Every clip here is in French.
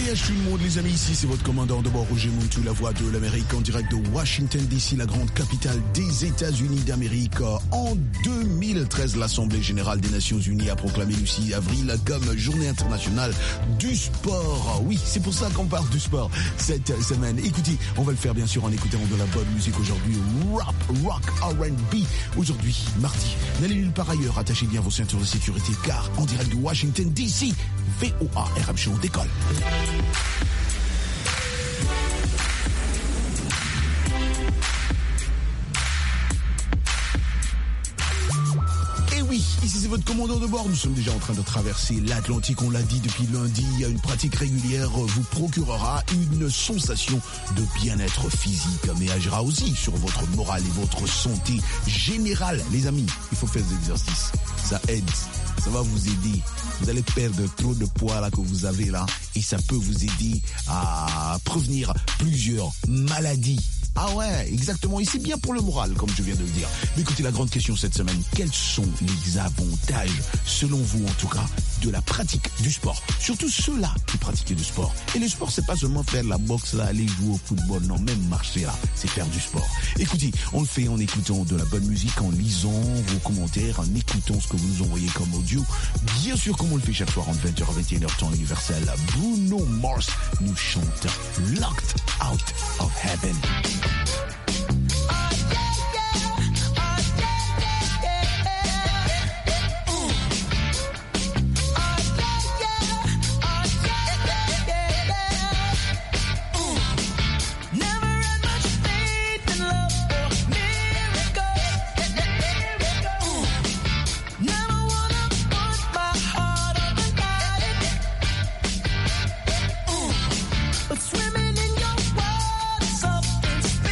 voyage tout le monde les amis, ici c'est votre commandant de bord Roger Moutou, la voix de l'Amérique en direct de Washington DC, la grande capitale des États-Unis d'Amérique. En 2013, l'Assemblée générale des Nations Unies a proclamé le 6 avril comme journée internationale du sport. Oui, c'est pour ça qu'on parle du sport cette semaine. Écoutez, on va le faire bien sûr en écoutant de la bonne musique aujourd'hui, rap, rock, R&B. Aujourd'hui, mardi, n'allez nulle part ailleurs, attachez bien vos ceintures de sécurité car en direct de Washington DC, VOA RM Show décolle. Et oui, ici c'est votre commandant de bord. Nous sommes déjà en train de traverser l'Atlantique. On l'a dit depuis lundi, une pratique régulière vous procurera une sensation de bien-être physique, mais agira aussi sur votre morale et votre santé générale. Les amis, il faut faire des exercices. Ça aide. Ça va vous aider. Vous allez perdre trop de poids là que vous avez là et ça peut vous aider à prévenir plusieurs maladies. Ah ouais, exactement. Et c'est bien pour le moral, comme je viens de le dire. Mais écoutez, la grande question cette semaine, quels sont les avantages, selon vous en tout cas, de la pratique du sport? Surtout ceux-là qui pratiquent du sport. Et le sport, c'est pas seulement faire la boxe là, aller jouer au football, non, même marcher là, c'est faire du sport. Écoutez, on le fait en écoutant de la bonne musique, en lisant vos commentaires, en écoutant ce que vous nous envoyez comme audio. Bien sûr, comme on le fait chaque soir entre 20h et 21h temps universel, Bruno Mars nous chante Locked Out of Heaven. Swimming in your world, something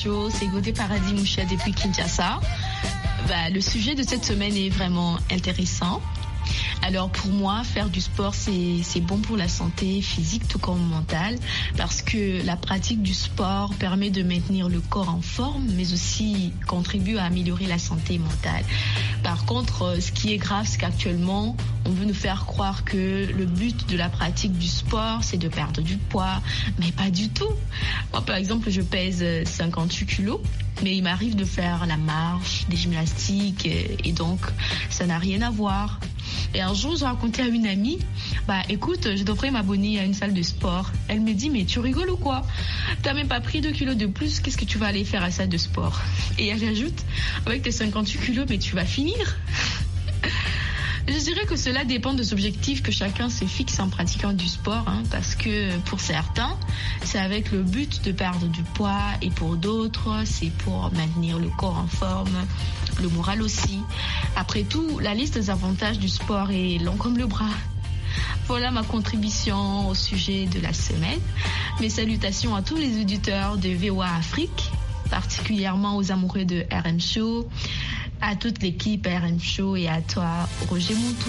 Show, c'est Godé Paradis Mouchet depuis Kinshasa. Le sujet de cette semaine est vraiment intéressant. Alors pour moi, faire du sport, c'est bon pour la santé physique tout comme mentale, parce que la pratique du sport permet de maintenir le corps en forme, mais aussi contribue à améliorer la santé mentale. Par contre, ce qui est grave, c'est qu'actuellement, on veut nous faire croire que le but de la pratique du sport, c'est de perdre du poids, mais pas du tout. Moi, par exemple, je pèse 58 kilos, mais il m'arrive de faire la marche, des gymnastiques, et donc ça n'a rien à voir. Et un jour, j'ai raconté à une amie, écoute, je devrais m'abonner à une salle de sport. Elle me dit, mais tu rigoles ou quoi? T'as même pas pris 2 kilos de plus, qu'est-ce que tu vas aller faire à la salle de sport? Et elle ajoute, avec tes 58 kilos, mais tu vas finir. Je dirais que cela dépend des objectifs que chacun se fixe en pratiquant du sport, parce que pour certains, c'est avec le but de perdre du poids et pour d'autres, c'est pour maintenir le corps en forme, le moral aussi. Après tout, la liste des avantages du sport est longue comme le bras. Voilà ma contribution au sujet de la semaine. Mes salutations à tous les auditeurs de VOA Afrique, particulièrement aux amoureux de RM Show, à toute l'équipe RM Show et à toi, Roger Moutou.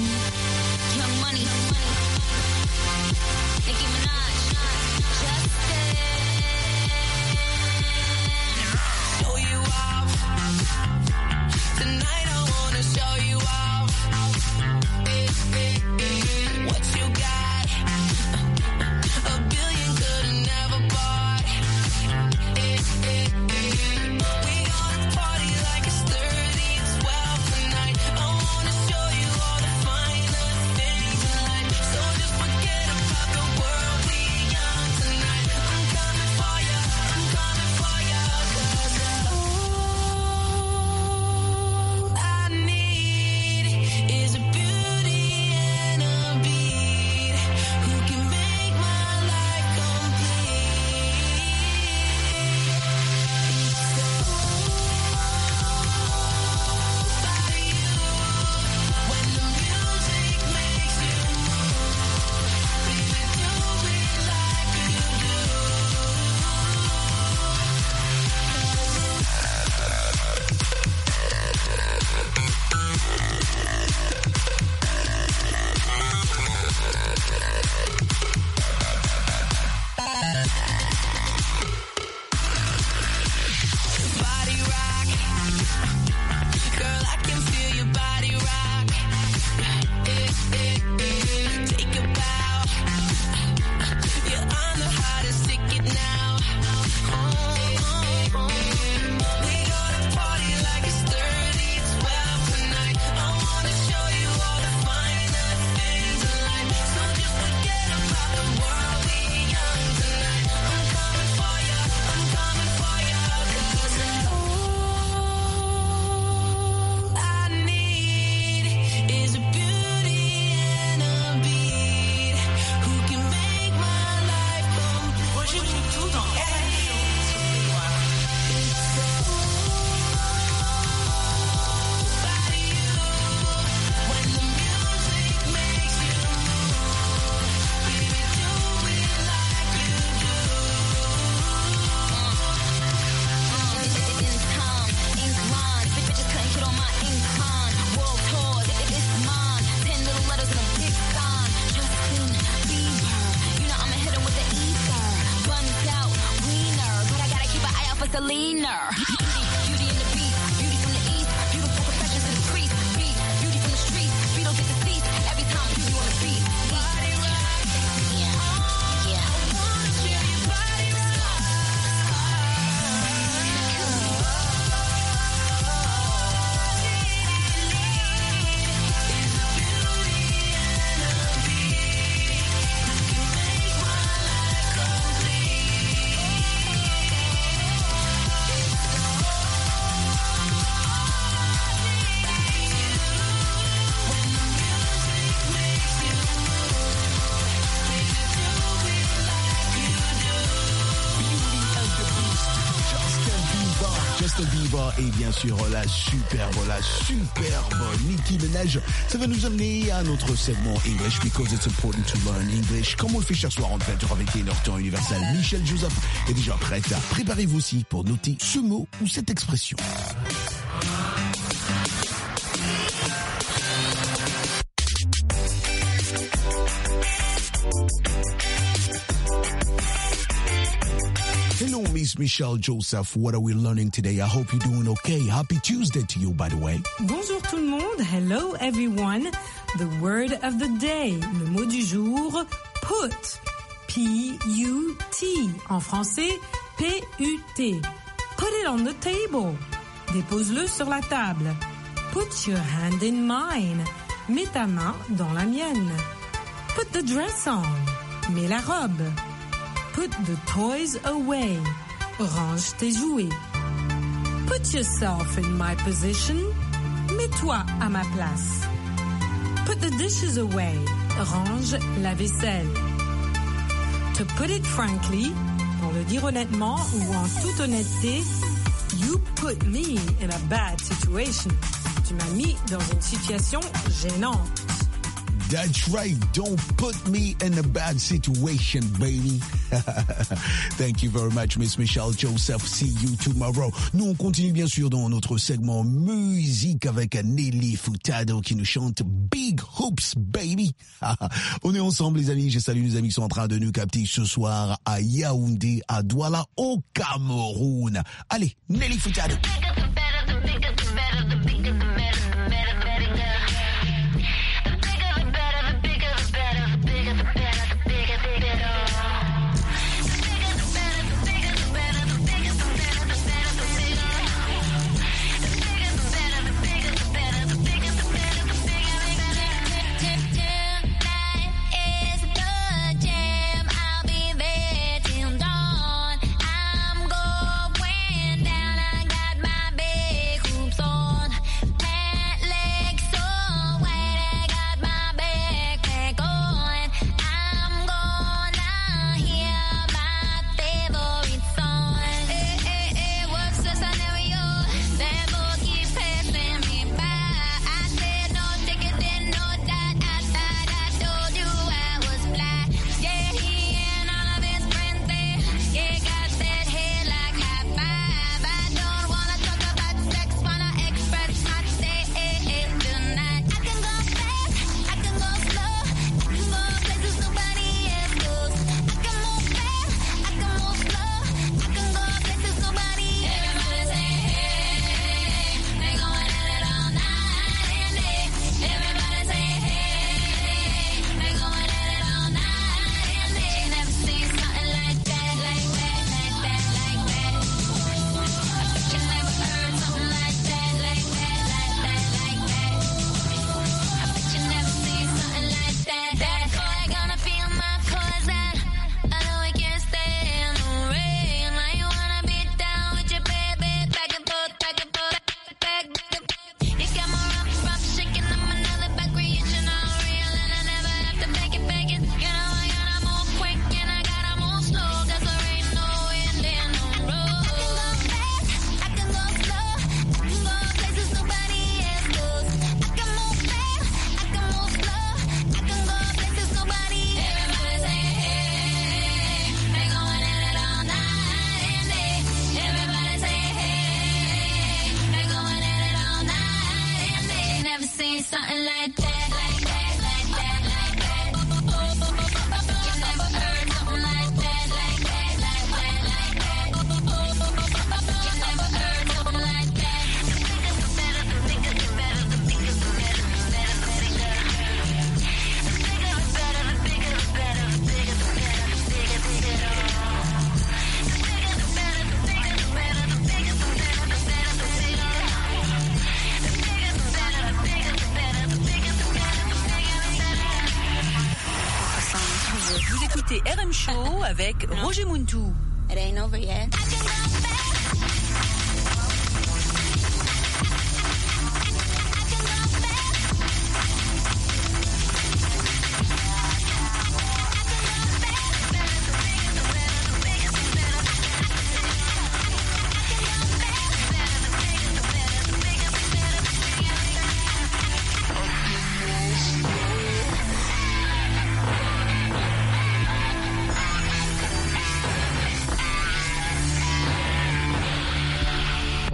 Justin Bieber et bien sûr la superbe Nicki Minaj. Ça va nous amener à notre segment English because it's important to learn English. Comme on le fait chaque soir en 20h avec leur temps universel, Michel Joseph est déjà prête. Préparez-vous aussi pour noter ce mot ou cette expression. Hello, Miss Michelle Joseph. What are we learning today? I hope you're doing okay. Happy Tuesday to you, by the way. Bonjour tout le monde. Hello, everyone. The word of the day. Le mot du jour, put. P-U-T. En français, P-U-T. Put it on the table. Dépose-le sur la table. Put your hand in mine. Mets ta main dans la mienne. Put the dress on. Mets la robe. Put the toys away. Range tes jouets. Put yourself in my position. Mets-toi à ma place. Put the dishes away. Range la vaisselle. To put it frankly, pour le dire honnêtement ou en toute honnêteté, you put me in a bad situation. Tu m'as mis dans une situation gênante. That's right. Don't put me in a bad situation, baby. Thank you very much, Miss Michelle Joseph. See you tomorrow. Nous, on continue bien sûr dans notre segment musique avec Nelly Furtado qui nous chante Big Hoops, baby. On est ensemble, les amis. Je salue les amis qui sont en train de nous capter ce soir à Yaoundé, à Douala, au Cameroun. Allez, Nelly Furtado. RM Show avec Roger Muntou. It ain't over yet.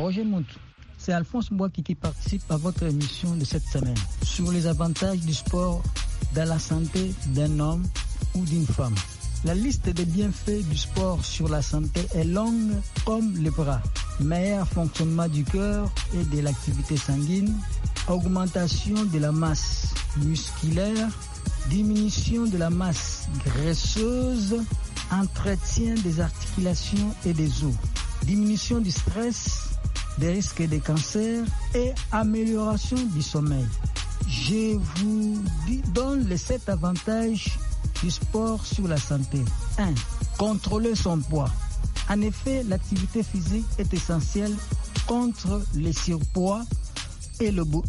Roger Montou. C'est Alphonse Boaki qui participe à votre émission de cette semaine sur les avantages du sport dans la santé d'un homme ou d'une femme. La liste des bienfaits du sport sur la santé est longue comme les bras. Meilleur fonctionnement du cœur et de l'activité sanguine, augmentation de la masse musculaire, diminution de la masse graisseuse, entretien des articulations et des os, diminution du stress, des risques de cancer et amélioration du sommeil. Je vous donne les 7 avantages du sport sur la santé. 1. Contrôler son poids. En effet, l'activité physique est essentielle contre le surpoids et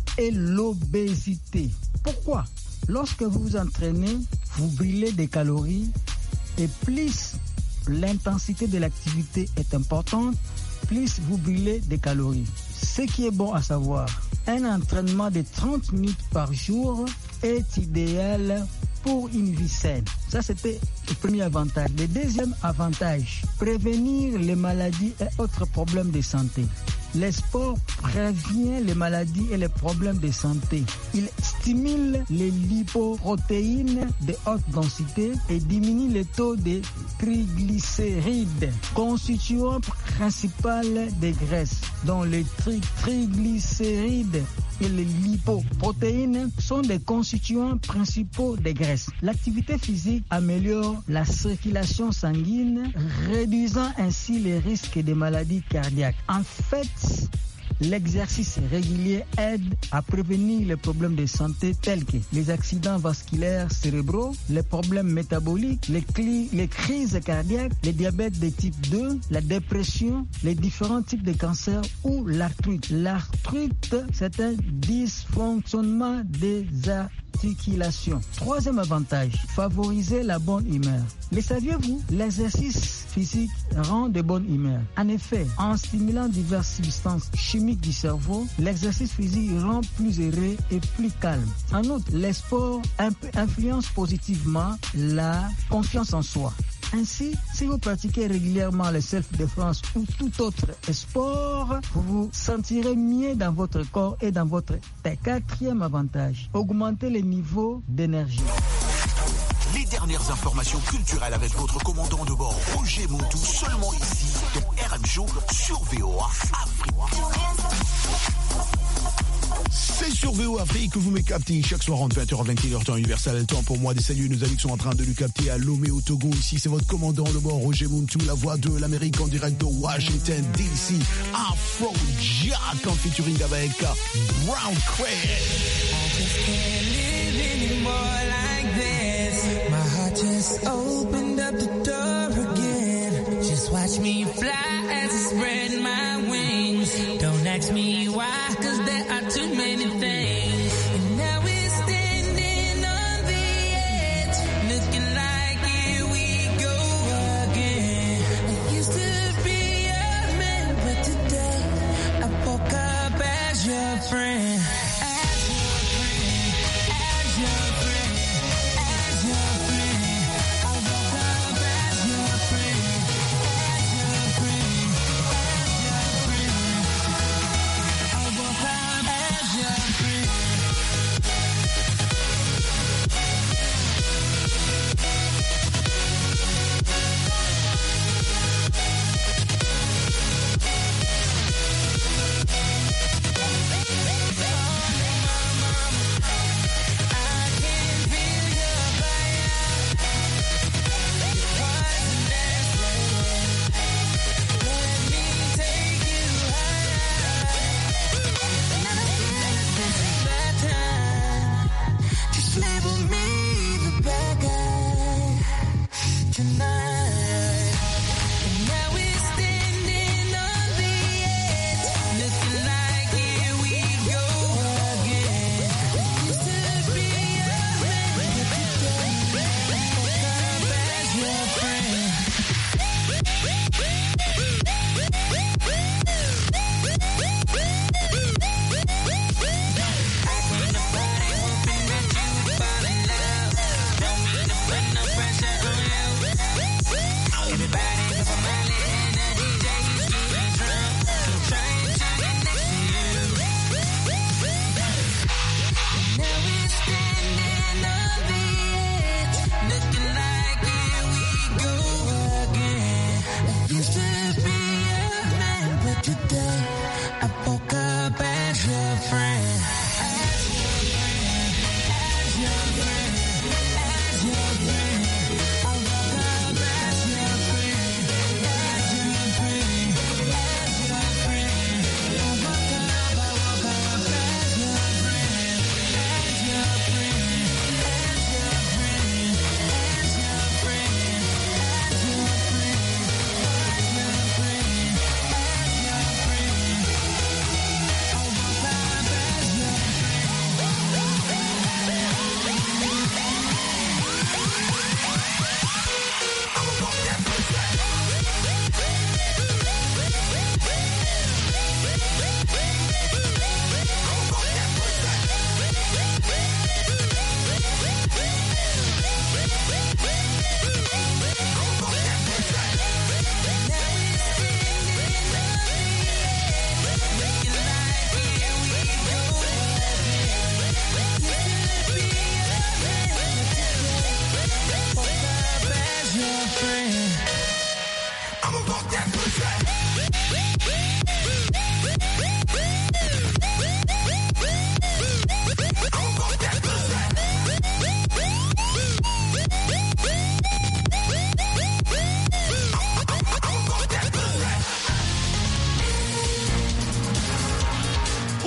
l'obésité. Pourquoi? Lorsque vous vous entraînez, vous brûlez des calories et plus l'intensité de l'activité est importante, plus vous brûlez des calories. Ce qui est bon à savoir, un entraînement de 30 minutes par jour est idéal pour une vie saine. Ça, c'était le premier avantage. Le deuxième avantage, prévenir les maladies et autres problèmes de santé. Le sport prévient les maladies et les problèmes de santé. Il stimule les lipoprotéines de haute densité et diminue le taux de triglycérides, constituant principal des graisses, dont les triglycérides et les lipoprotéines sont des constituants principaux des graisses. L'activité physique améliore la circulation sanguine, réduisant ainsi les risques de maladies cardiaques. En fait, l'exercice régulier aide à prévenir les problèmes de santé tels que les accidents vasculaires cérébraux, les problèmes métaboliques, les crises cardiaques, le diabète de type 2, la dépression, les différents types de cancers ou l'arthrite. L'arthrite, c'est un dysfonctionnement des articulations. Troisième avantage, favoriser la bonne humeur. Le saviez-vous? L'exercice physique rend de bonne humeur. En effet, en stimulant diverses substances chimiques du cerveau, l'exercice physique rend plus heureux et plus calme. En outre, les sports influencent positivement la confiance en soi. Ainsi, si vous pratiquez régulièrement le self-défense ou tout autre sport, vous vous sentirez mieux dans votre corps et dans votre tête. Quatrième avantage, augmenter le niveau d'énergie. Les dernières informations culturelles avec votre commandant de bord, Roger Montou, seulement ici, dans RM Show sur VOA Afrique. C'est sur VO Afrique que vous me captez chaque soir entre 20h à 21h temps universel. Temps pour moi de saluer nos amis qui sont en train de nous capter à Lomé au Togo. Ici, c'est votre commandant de bord, Roger Montou, la voix de l'Amérique en direct de Washington DC. Afro Jack en featuring avec Brown Craig. Just opened up the door again. Just watch me fly as I spread my wings. Don't ask me why, 'cause there are too many things. And now we're standing on the edge, looking like here we go again. I used to be a man, but today I woke up as your friend.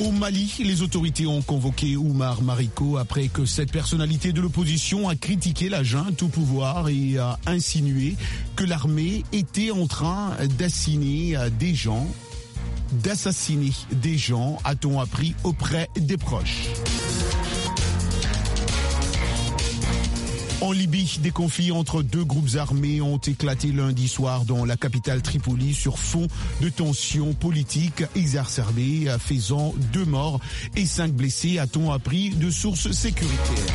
Au Mali, les autorités ont convoqué Oumar Mariko après que cette personnalité de l'opposition a critiqué la junte au pouvoir et a insinué que l'armée était en train d'assassiner des gens, a-t-on appris auprès des proches. En Libye, des conflits entre deux groupes armés ont éclaté lundi soir dans la capitale Tripoli sur fond de tensions politiques exacerbées, faisant 2 morts et 5 blessés, a-t-on appris de sources sécuritaires.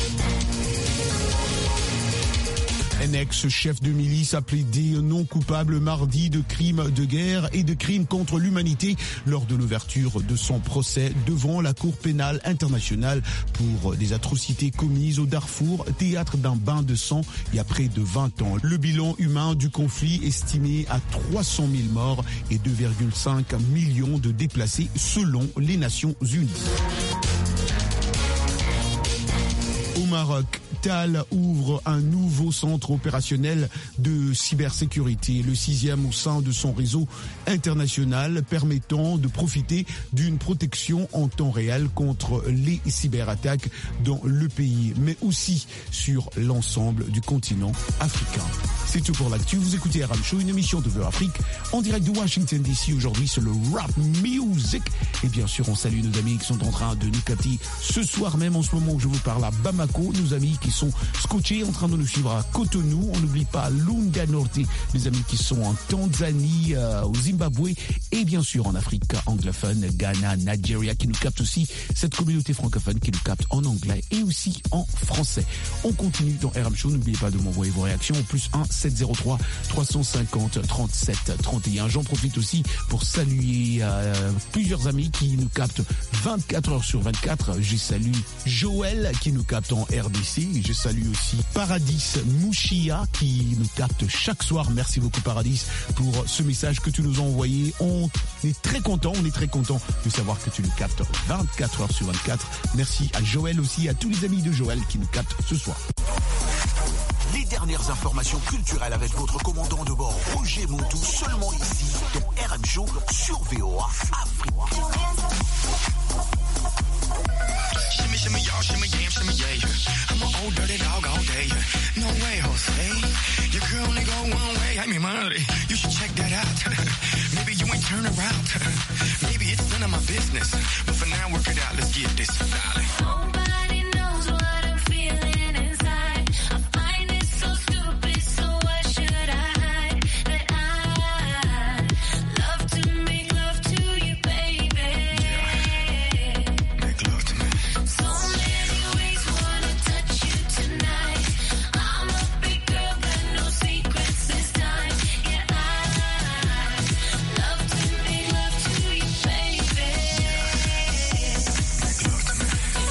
Un ex-chef de milice a plaidé non coupable mardi de crimes de guerre et de crimes contre l'humanité lors de l'ouverture de son procès devant la Cour pénale internationale pour des atrocités commises au Darfour, théâtre d'un bain de sang il y a près de 20 ans. Le bilan humain du conflit estimé à 300 000 morts et 2,5 millions de déplacés selon les Nations Unies. Au Maroc, TAL ouvre un nouveau centre opérationnel de cybersécurité, le 6e au sein de son réseau international, permettant de profiter d'une protection en temps réel contre les cyberattaques dans le pays, mais aussi sur l'ensemble du continent africain. C'est tout pour l'actu. Vous écoutez RM Show, une émission de Afrique en direct de Washington DC. Aujourd'hui, c'est le rap music. Et bien sûr, on salue nos amis qui sont en train de nous capter ce soir même, en ce moment où je vous parle, à Bamako. Nos amis qui sont scotchés en train de nous suivre à Cotonou. On n'oublie pas Lunga Norte, les amis qui sont en Tanzanie, au Zimbabwe et bien sûr en Afrique anglophone, Ghana, Nigeria, qui nous capte aussi, cette communauté francophone qui nous capte en anglais et aussi en français. On continue dans RM Show. N'oubliez pas de m'envoyer vos réactions au +1 703 350 37 31. J'en profite aussi pour saluer plusieurs amis qui nous captent 24 heures sur 24. Je salue Joël qui nous capte en RDC. Je salue aussi Paradis Mouchia qui nous capte chaque soir. Merci beaucoup Paradis pour ce message que tu nous as envoyé. On est très content de savoir que tu nous captes 24 heures sur 24. Merci à Joël aussi, à tous les amis de Joël qui nous captent ce soir. Les dernières informations culturelles avec votre commandant de bord Roger Montou, seulement ici dans RM Show sur VOA Afrique. Shimmy, shimmy, y'all, shimmy, yam, shimmy, yeah. I'm an old dirty dog all day. No way, Jose. Your girl only go one way. I mean, money. You should check that out. Maybe you ain't turn around. Maybe it's none of my business. But for now, work it out. Let's get this, darling. Nobody knows what I'm feeling inside. I find it so stupid, so why should I hide that I love to make love to you, baby? Make love to me. So many ways wanna touch you tonight. I'm a big girl, but no secrets this time. Yeah, I love to make love to you, baby. Make love to me.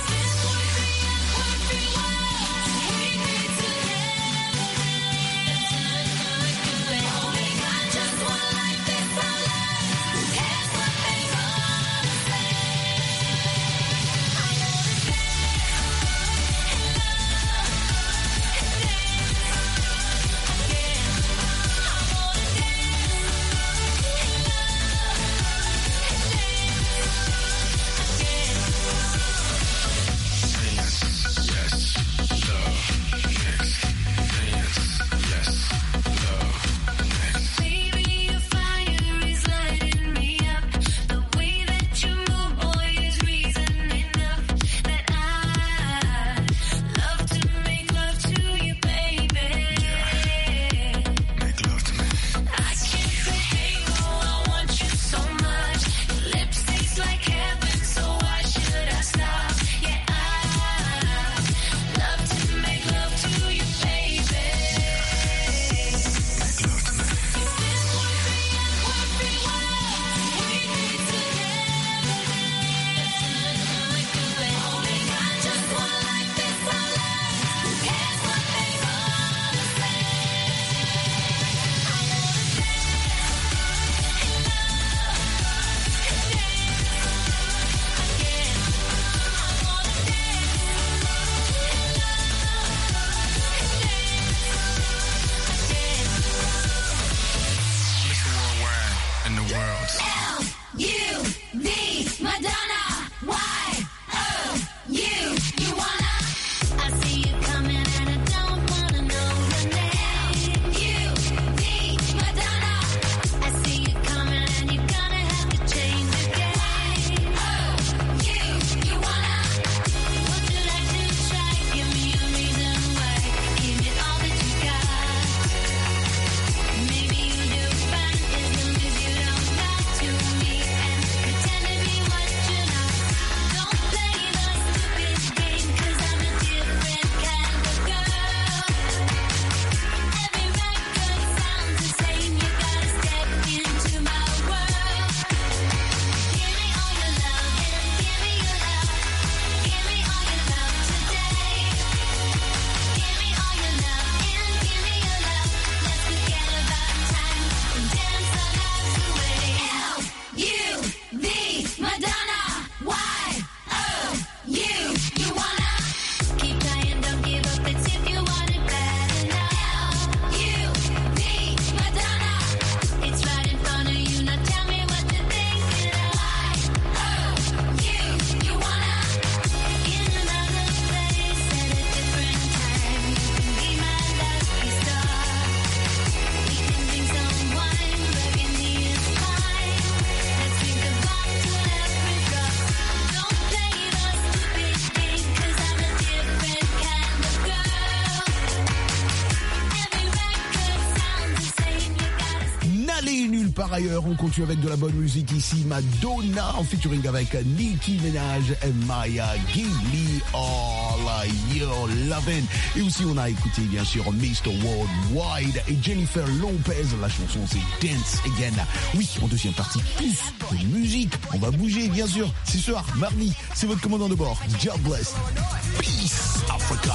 ailleurs. On continue avec de la bonne musique ici. Madonna en featuring avec Nicki Minaj et Maya. Give me all your lovin'. Et aussi on a écouté bien sûr Mr. Worldwide et Jennifer Lopez. La chanson c'est Dance Again. Oui, en deuxième partie, plus de musique. On va bouger bien sûr. C'est ce soir, mardi. C'est votre commandant de bord. Jobless. Peace Africa.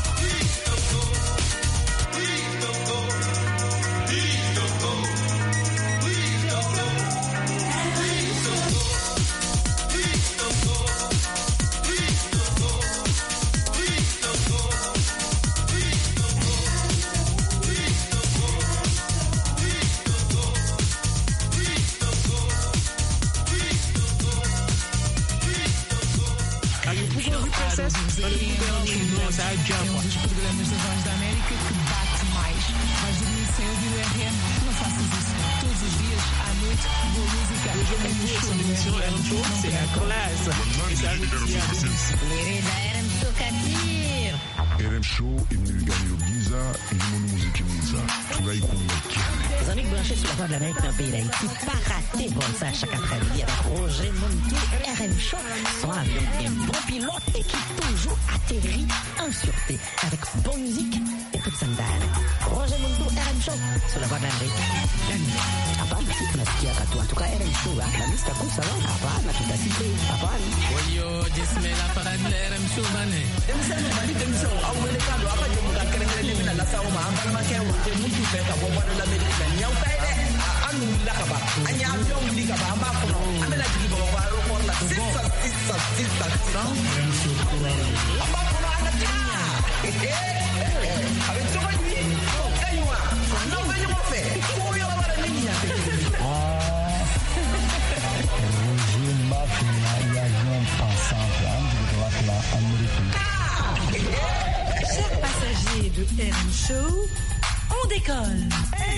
Dos programas da Voz da América que bate mais. Vais dormir sem ouvir o RM? Não faças isso. Todos os dias, à noite, boa música. C'est la classe. RM Show imnigani Giza imunu muziki mwiza tunaikumbatiana. Les amis branchés sur la Voix de l'Amérique dans le pays d'Haïti, pas rater bon ça chaque après-midi avec Roger Montou, RM Show, son avion bien bon pilote et qui toujours atterrit en sûreté avec bonne musique et toute sandale. Roger Montou, RM Show sur la Voix de l'Amérique. Hapana, tunasikia katu. En tout cas, RM Show, la liste cool, ça va? Hapana, tutasikia. Hapana. Oyo, jismela parade la RM Show, bane. Chers passagers de RM Show, on décolle.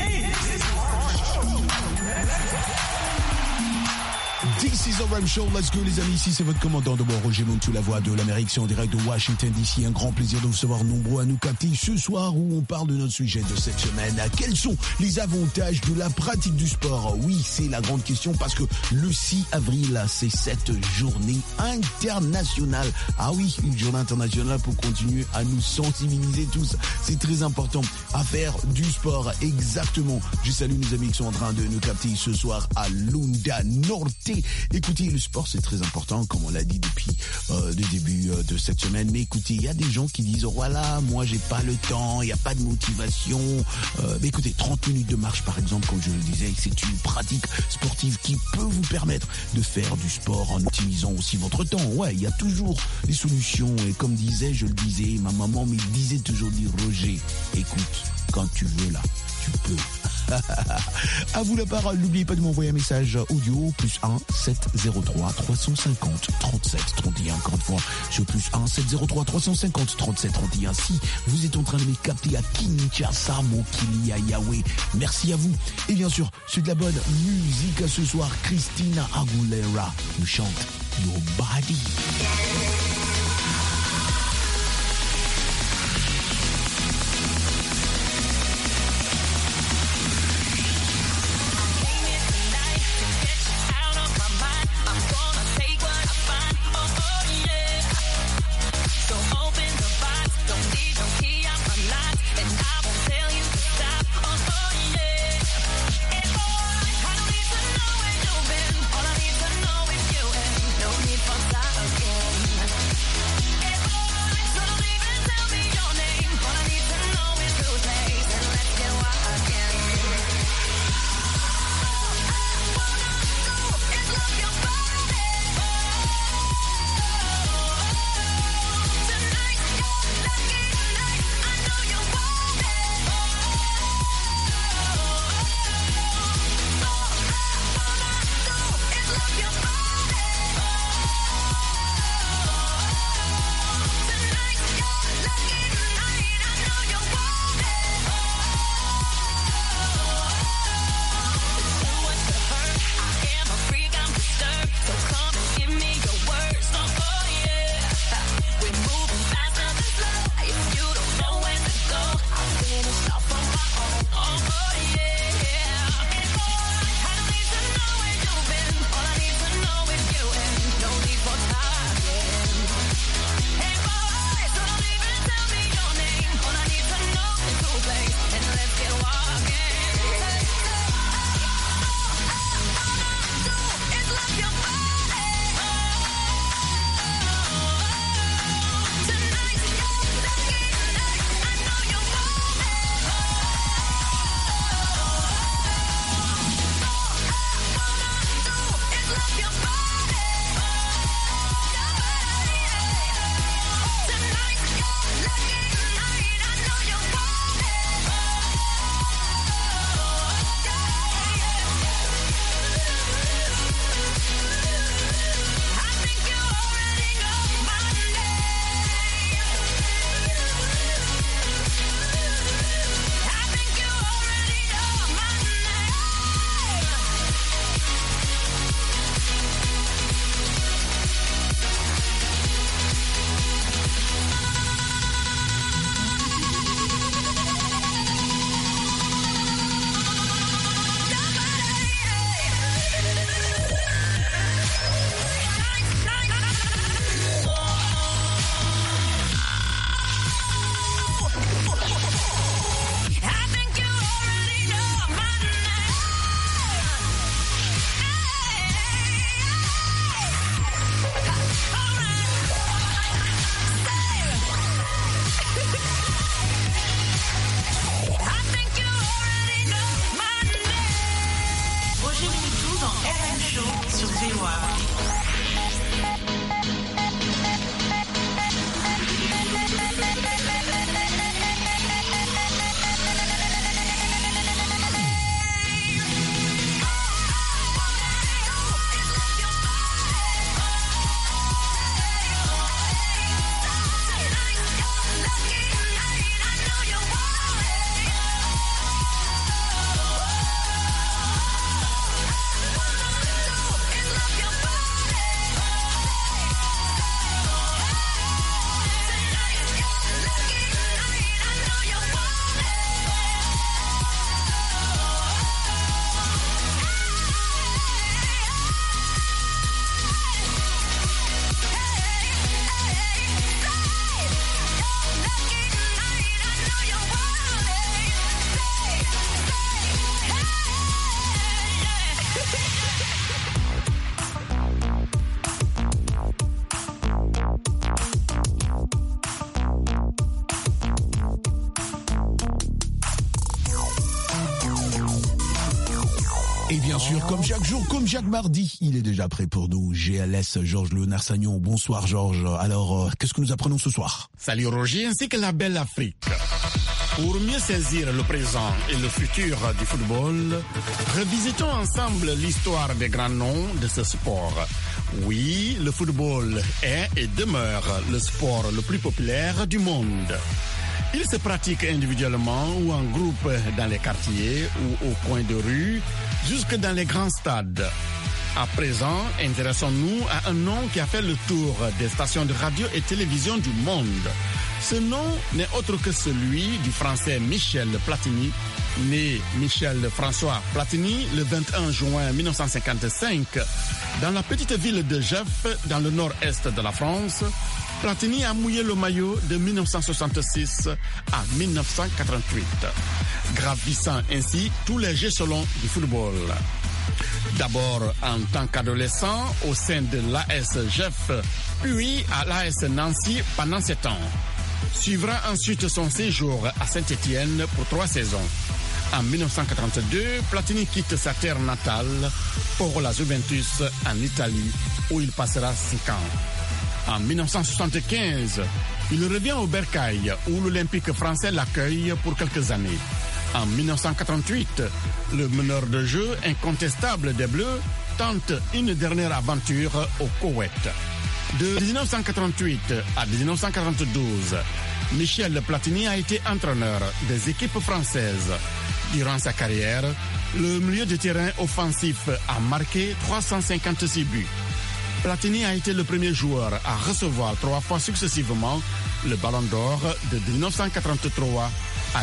This is RM Show, let's go les amis, ici c'est votre commandant de bord Roger Montou, la voix de l'Amérique, c'est en direct de Washington DC, un grand plaisir de vous savoir nombreux à nous capter ce soir où on parle de notre sujet de cette semaine. Quels sont les avantages de la pratique du sport? Oui, c'est la grande question parce que le 6 avril, c'est cette journée internationale. Ah oui, une journée internationale pour continuer à nous sensibiliser tous. C'est très important à faire du sport, exactement. Je salue nos amis qui sont en train de nous capter ce soir à Lunda Norte. Écoutez, le sport c'est très important, comme on l'a dit depuis le début de cette semaine. Mais écoutez, il y a des gens qui disent oh, voilà, moi j'ai pas le temps, il n'y a pas de motivation. Mais écoutez, 30 minutes de marche par exemple, comme je le disais, c'est une pratique sportive qui peut vous permettre de faire du sport en optimisant aussi votre temps. Ouais, il y a toujours des solutions. Et comme je le disais, ma maman me disait toujours, Roger, écoute, quand tu veux là, tu peux. À vous la parole, n'oubliez pas de m'envoyer un message audio +1 703 350 37 31. Encore une fois, sur +1 703 350 37 31. Si vous êtes en train de me capter à Kinshasa, Mokili, à Yahweh, merci à vous. Et bien sûr, c'est de la bonne musique ce soir. Christina Aguilera nous chante Your Body. Show sur VOA. Et bien sûr, comme chaque jour, comme chaque mardi, il est déjà prêt pour nous. GLS, Georges Léonard Sagnon. Bonsoir Georges. Alors, qu'est-ce que nous apprenons ce soir? Salut Roger, ainsi que la belle Afrique. Pour mieux saisir le présent et le futur du football, revisitons ensemble l'histoire des grands noms de ce sport. Oui, le football est et demeure le sport le plus populaire du monde. Il se pratique individuellement ou en groupe dans les quartiers ou au coin de rue, jusque dans les grands stades. À présent, intéressons-nous à un nom qui a fait le tour des stations de radio et télévision du monde. Ce nom n'est autre que celui du français Michel Platini, né Michel François Platini le 21 juin 1955 dans la petite ville de Jeff, dans le nord-est de la France. Platini a mouillé le maillot de 1966 à 1988, gravissant ainsi tous les échelons du football. D'abord en tant qu'adolescent au sein de l'AS Jeff, puis à l'AS Nancy pendant 7 ans. Suivra ensuite son séjour à Saint-Étienne pour 3 saisons. En 1982, Platini quitte sa terre natale pour la Juventus en Italie, où il passera 5 ans. En 1975, il revient au Bercail, où l'Olympique français l'accueille pour quelques années. En 1988, le meneur de jeu incontestable des Bleus tente une dernière aventure au Koweït. De 1988 à 1992, Michel Platini a été entraîneur des équipes françaises. Durant sa carrière, le milieu de terrain offensif a marqué 356 buts. Platini a été le premier joueur à recevoir 3 fois successivement le Ballon d'Or de 1983 à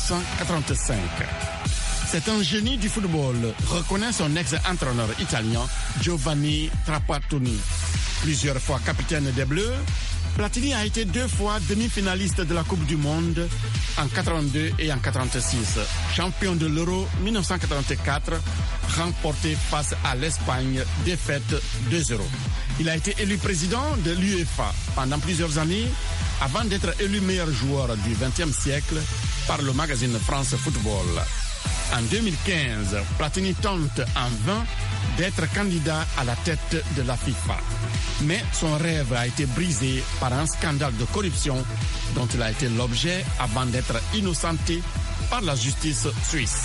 1985. C'est un génie du football, reconnaît son ex-entraîneur italien Giovanni Trapattoni. Plusieurs fois capitaine des Bleus, Platini a été 2 fois demi-finaliste de la Coupe du Monde en 82 et en 86, champion de l'Euro 1984, remporté face à l'Espagne, défaite 2-0. Il a été élu président de l'UEFA pendant plusieurs années avant d'être élu meilleur joueur du XXe siècle par le magazine France Football. En 2015, Platini tente en vain d'être candidat à la tête de la FIFA. Mais son rêve a été brisé par un scandale de corruption dont il a été l'objet avant d'être innocenté par la justice suisse.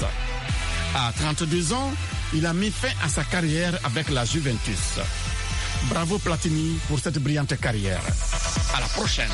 À 32 ans, il a mis fin à sa carrière avec la Juventus. Bravo Platini pour cette brillante carrière. À la prochaine.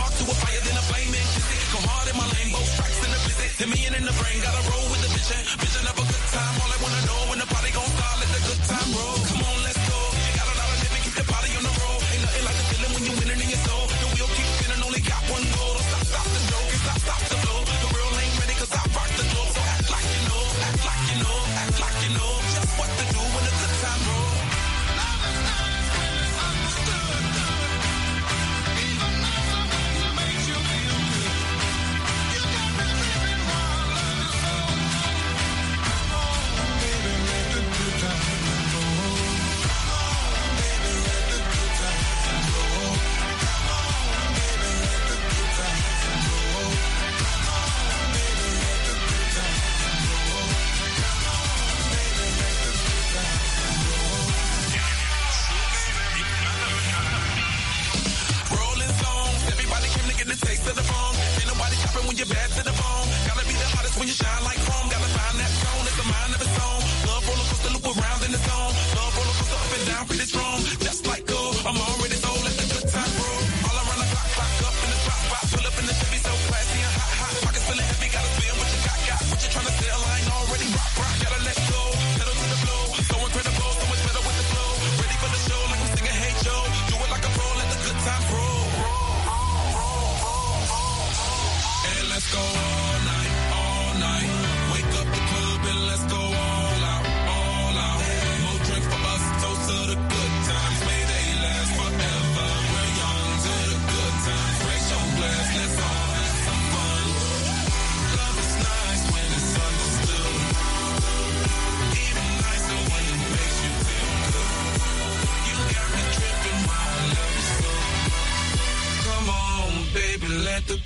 Hit me in the brain, gotta roll with the bitch.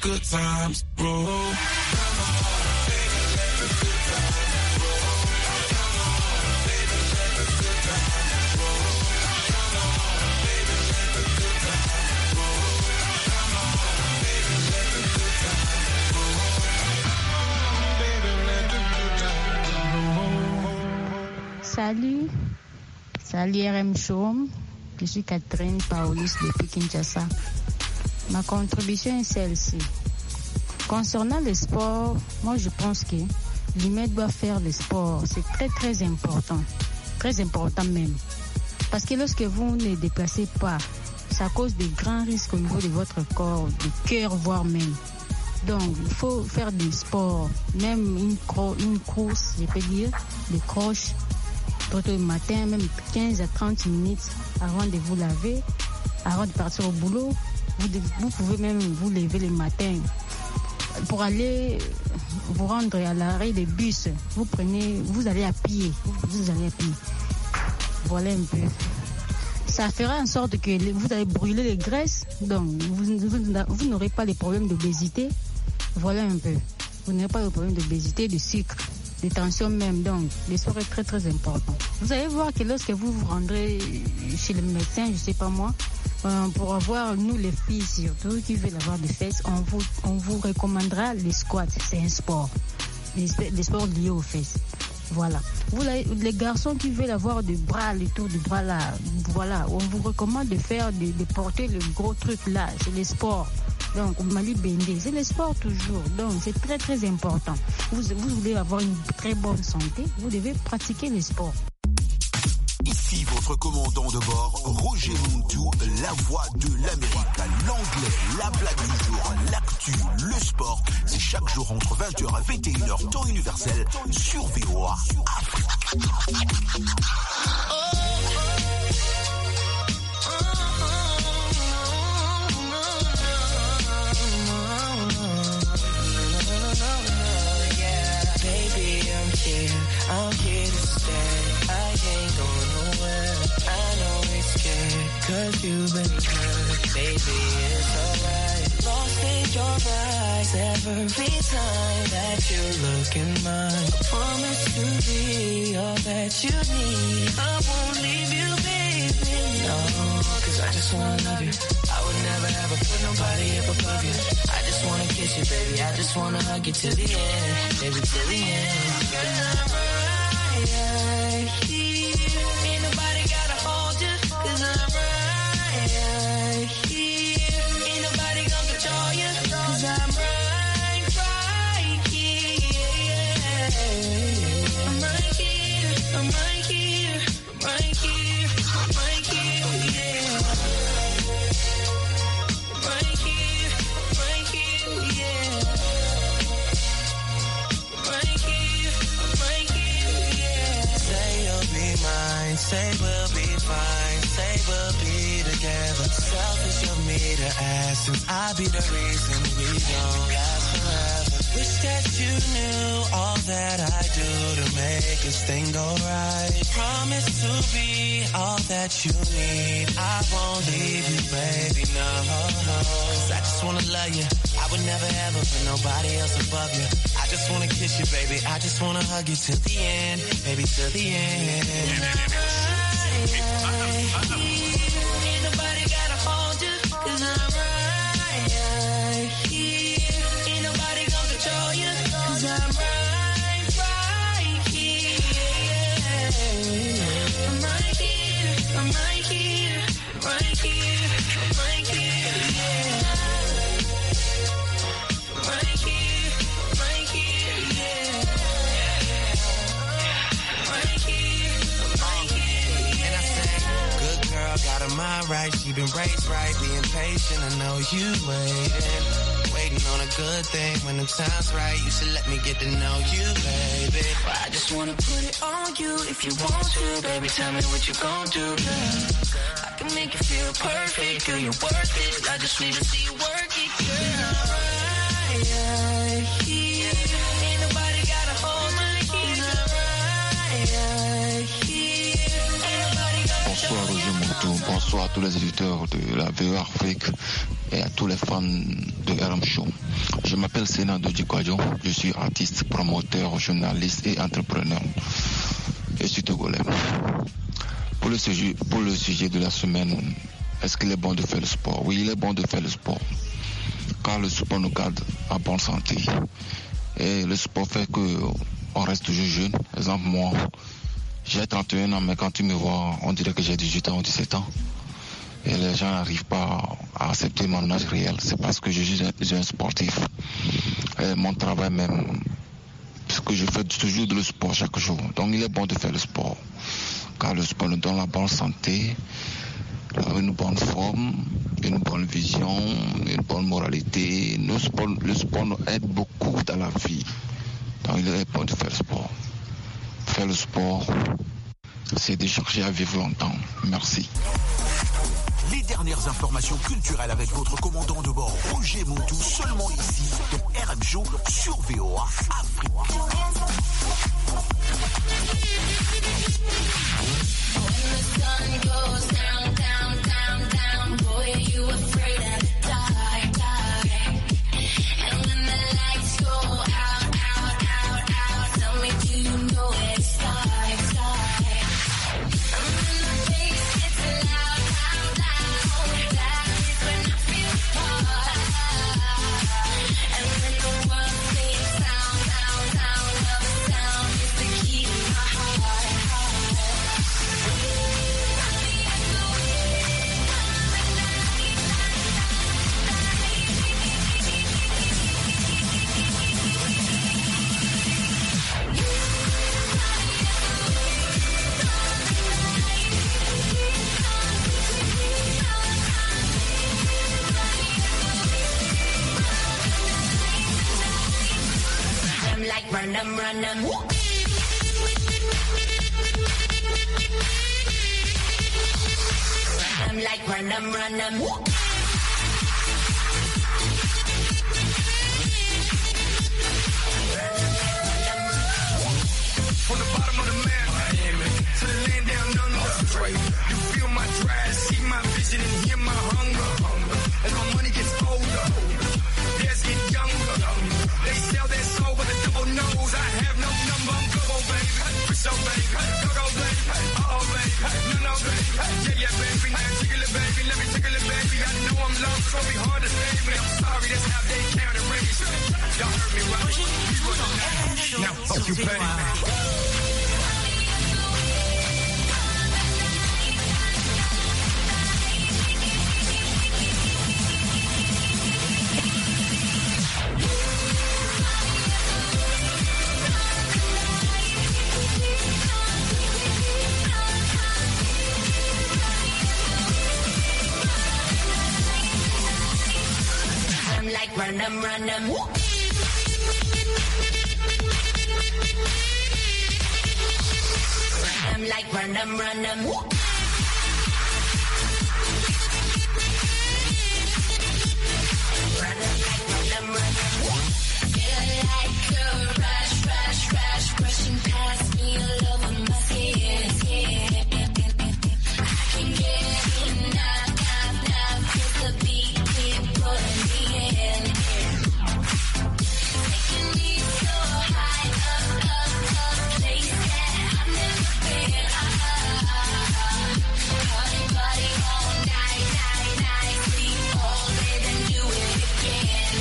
good times roll. Salut RM Show, je suis Catherine Paulus depuis Kinshasa. Ma contribution est celle-ci. Concernant le sport, moi je pense que l'humain doit faire le sport. C'est très important même. Parce que lorsque vous ne déplacez pas, ça cause de grands risques au niveau de votre corps, du cœur voire même. Donc il faut faire du sport, même une course, je peux dire, des croches. Le matin, même 15 à 30 minutes avant de vous laver, avant de partir au boulot, vous pouvez même vous lever le matin. Pour aller vous rendre à l'arrêt des bus, vous allez à pied. Voilà un peu. Ça fera en sorte que vous allez brûler les graisses, donc vous n'aurez pas les problèmes d'obésité. Voilà un peu. Vous n'aurez pas de problème d'obésité, de sucre, de tension même. Donc, le sport est très important. Vous allez voir que lorsque vous vous rendrez chez le médecin, je sais pas moi, pour avoir, nous les filles surtout, qui veulent avoir des fesses, on vous recommandera les squats. C'est un sport. Les sports liés aux fesses. Voilà. Les garçons qui veulent avoir des bras, les tours du bras là, voilà. On vous recommande de porter le gros truc là. C'est les sports. Donc, Mali Bendé, c'est le sport toujours. Donc, c'est très important. Vous voulez avoir une très bonne santé, vous devez pratiquer le sport. Ici votre commandant de bord, Roger Montou, la voix de l'Amérique. L'anglais, la blague du jour, l'actu, le sport. C'est chaque jour entre 20h et 21h, temps universel, sur VOA Afrique. I'm here to stay, I ain't going nowhere. I know it's scary, cause you've been hurt. Baby, it's alright. Lost in your eyes every time that you look in mine. I promise to be all that you need. I won't leave you, baby, no. Cause I just wanna love you. I would never ever put nobody up above you. I just wanna kiss you, baby. I just wanna hug you till the end, baby, till the end. Right here. Ain't nobody gotta hold you, cause I'm right here. Ain't nobody gonna control you, cause I'm right here. I'm right here, I'm right here, I'm right here, I'm right here, yeah. Right here, right here, yeah. Right here, right here, yeah. Say you'll be mine, say we'll be fine, say we'll be together. Selfish of me to ask, since I'll be the reason we don't last forever. Wish that you knew all that I do to make this thing go right. Promise to be all that you need. I won't leave you, baby, no. Cause I just wanna love you. I would never ever put nobody else above you. I just wanna kiss you, baby. I just wanna hug you till the end, baby, till the end. Ain't nobody gotta hold you, cause I'm right here. Ain't nobody gonna control you, cause I'm right here. I'm right here, I'm right here, right here, right here, yeah. Right here, right here, yeah. Right here, right here, yeah. And I say, good girl, got her mind right, she been raised right, being patient, I know you waiting on a good thing. When the time's right, you should let me get to know you, baby. I just wanna put it on you if you want to, baby. Tell me what you gon' do, girl. I can make you feel perfect, girl, you're worth it. I just need to see you work it, girl. Right here. Ain't nobody gotta hold my keys. Right here. Ain't nobody gotta Bonsoir Roger Montou, bonsoir à tous les éditeurs de la VOA Afrique. et à tous les fans de RM Show. Je m'appelle Sénat Dodjikwadjo, je suis artiste, promoteur, journaliste et entrepreneur. Je suis togolais. Pour le sujet de la semaine, est-ce qu'il est bon de faire le sport? Oui, il est bon de faire le sport, car le sport nous garde en bonne santé. Et le sport fait qu'on reste toujours jeune. Par exemple, moi, j'ai 31 ans, mais quand tu me vois, on dirait que j'ai 18 ans ou 17 ans. Et les gens n'arrivent pas à accepter mon âge réel. C'est parce que je suis un sportif. Et mon travail même, parce que je fais toujours le sport chaque jour. Donc il est bon de faire le sport, car le sport nous donne la bonne santé, une bonne forme, une bonne vision, une bonne moralité. Le sport nous aide beaucoup dans la vie. Donc il est bon de faire le sport. Faire le sport, c'est de chercher à vivre longtemps. Merci. Les dernières informations culturelles avec votre commandant de bord Roger Montou, seulement ici dans RM Show sur VOA Afrique. Run them, run them. I'm like run them, run them. From the bottom of the map, Miami, to the land down under. You feel my drive, see my vision, and hear my hunger. As my money gets older, theirs get younger. They sell their soul with a double nose. I have no number, I'm go, baby. For sure, baby. Go, baby. Oh, baby. No, baby. Yeah, baby. Now tickle it, baby. Let me tickle it, baby. I know I'm lost, so it'll be hard to save me. I'm sorry, that's how they count and raise. Y'all heard me right. Now, fuck you, baby. Like run them, run them. I'm like run them, run them. Run them, run them. Feel like a rush, rush, rush, rushing past me all over my skin. I can get enough, enough, with the beat keep pulling me in. Taking me so high up, place that I've never been. Party all night, night, night, sleep all day, then do it again.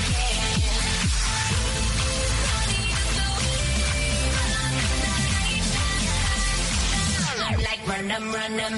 I'm like run them, run them.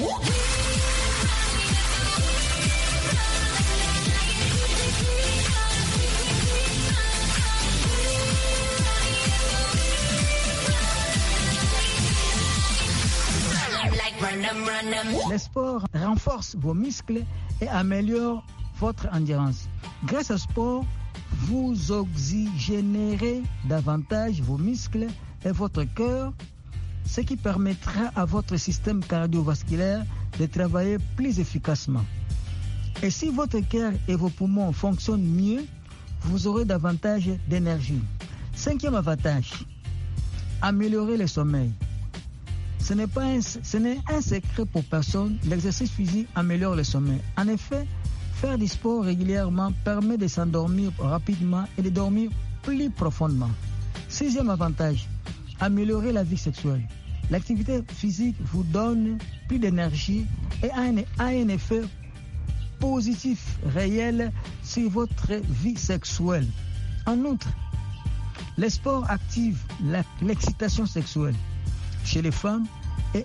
Le sport renforce vos muscles et améliore votre endurance. Grâce au sport, vous oxygénerez davantage vos muscles et votre cœur, ce qui permettra à votre système cardiovasculaire de travailler plus efficacement. Et si votre cœur et vos poumons fonctionnent mieux, vous aurez davantage d'énergie. 5e avantage, améliorer le sommeil. Ce n'est un secret pour personne, l'exercice physique améliore le sommeil. En effet, Faire du sport régulièrement permet de s'endormir rapidement et de dormir plus profondément. 6e avantage, améliorer la vie sexuelle. L'activité physique vous donne plus d'énergie et a un effet positif réel sur votre vie sexuelle. En outre, le sport active l'excitation sexuelle chez les femmes et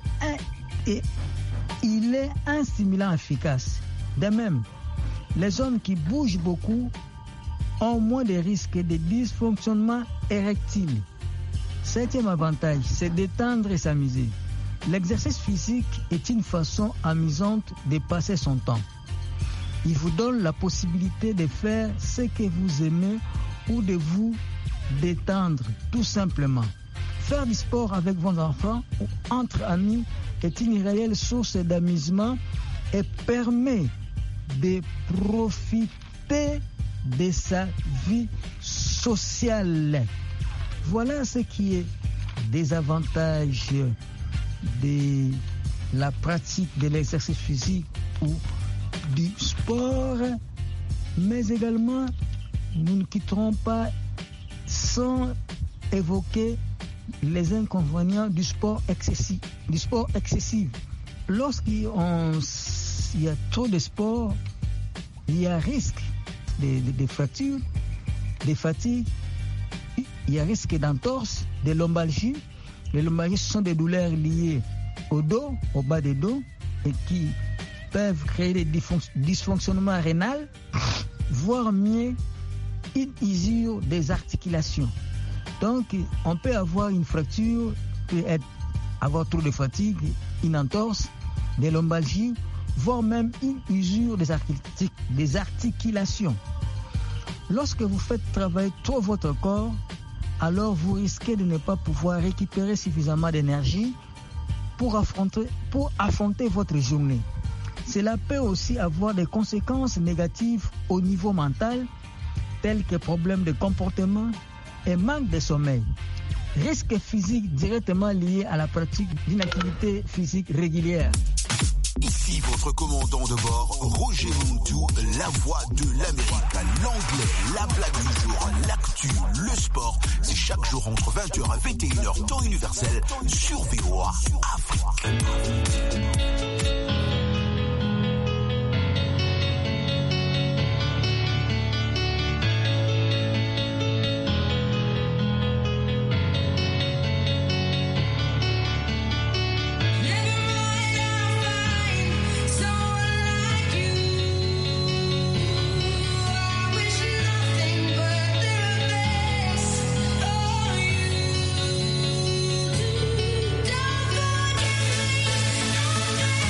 il est un stimulant efficace. De même, les hommes qui bougent beaucoup ont moins de risques de dysfonctionnement érectile. 7e avantage, c'est détendre et s'amuser. L'exercice physique est une façon amusante de passer son temps. Il vous donne la possibilité de faire ce que vous aimez ou de vous détendre, tout simplement. Faire du sport avec vos enfants ou entre amis est une réelle source d'amusement et permet de profiter de sa vie sociale. Voilà ce qui est des avantages de la pratique de l'exercice physique ou du sport, mais également nous ne quitterons pas sans évoquer les inconvénients du sport excessif. Lorsqu'il y a trop de sport, il y a risque de fractures, de fatigue, il y a risque d'entorse, de lombalgie. Les lombalgies sont des douleurs liées au dos, au bas du dos, et qui peuvent créer des dysfonctionnements rénaux, voire mieux, une usure des articulations. Donc, on peut avoir une fracture, avoir trop de fatigue, une entorse, des lombalgies, voire même une usure des articulations. Lorsque vous faites travailler trop votre corps, alors vous risquez de ne pas pouvoir récupérer suffisamment d'énergie pour affronter votre journée. Cela peut aussi avoir des conséquences négatives au niveau mental, tels que problèmes de comportement et manque de sommeil. Risques physiques directement liés à la pratique d'une activité physique régulière. Ici votre commandant de bord, Roger Montou, la voix de l'Amérique. L'anglais, la blague du jour, l'actu, le sport, c'est chaque jour entre 20h et 21h, temps universel, sur VOA Afrique. Oh, you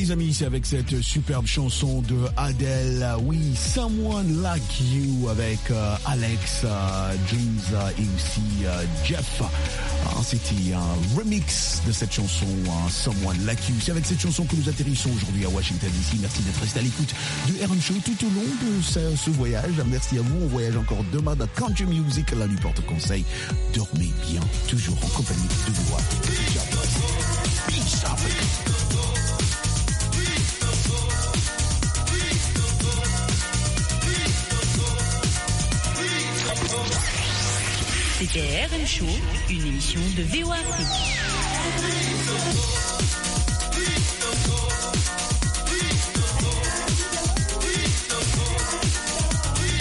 les amis, c'est avec cette superbe chanson de Adele, oui, Someone Like You, avec Alex, James et aussi Jeff. C'était un remix de cette chanson, Someone Like You. C'est avec cette chanson que nous atterrissons aujourd'hui à Washington DC. Merci d'être resté à l'écoute de RM Show tout au long de ce voyage. Merci à vous. On voyage encore demain dans Country Music. La nuit porte conseil. Dormez bien, toujours en compagnie de voix. C'était RM Show, une émission de VOA Afrique.